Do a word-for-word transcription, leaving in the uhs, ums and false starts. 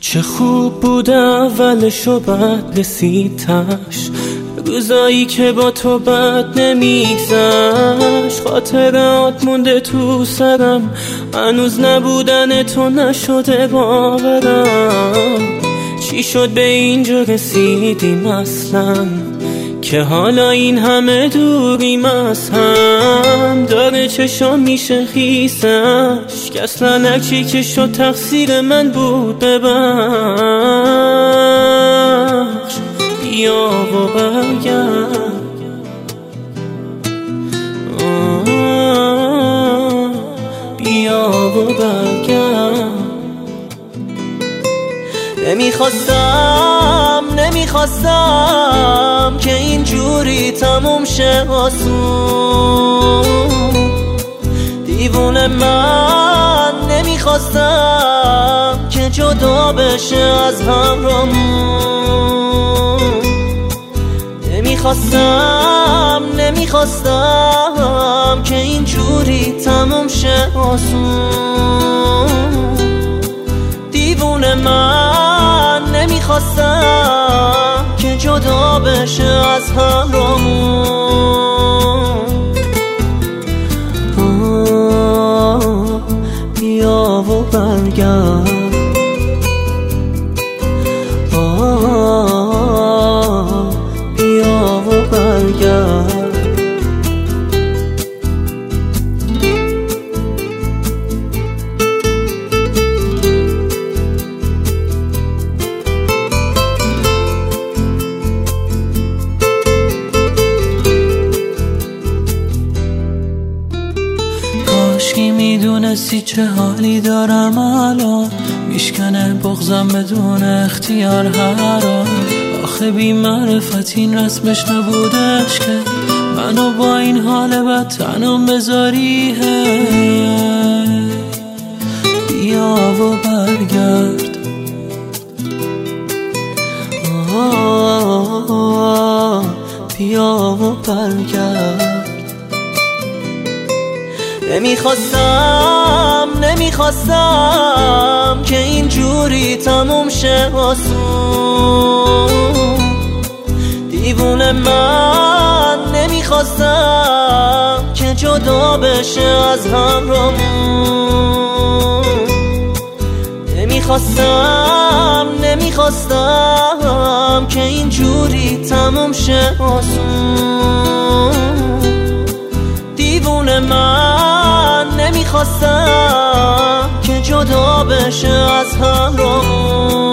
چه خوب بود اولش و بعد رسیدش، روزایی که با تو بد نمیگذشت. خاطرات مونده تو سرم، هنوز نبودن تو نشده باورم. چی شد به اینجا رسیدیم اصلا، که حالا این همه دوریم از هم. داره چشام میشه خیسش، که اصلا هرچی که شد تقصیر من بود ببخش. بیا و برگرد، بیا و برگرد. نمیخواستم نمیخواستم که اینجوری تموم شه آسون. دیوونه من نمیخواستم که جدا بشه از همرامون. نمیخواستم نمیخواستم که اینجوری تموم شه آسون. دیوونه من نمیخواستم که جدا بشه از همرامون. بیا و برگرد، بیا و برگرد. کاشکی میدونستی چه حالی دارم الان، میشکنه بغضم بدون اختیار هران. آخه بی معرفت این رسمش نبودش که منو با این حال بد تنم بذاری. بیا و برگرد، بیا و برگرد. نمیخواستم نمیخواستم که اینجوری تموم شه آسون. دیوونه من نمیخواستم که جدا بشه از همرامون. نمیخواستم نمیخواستم که اینجوری تموم شه آسون. دیوونه من نمیخواستم که جدا بشه از همرامون.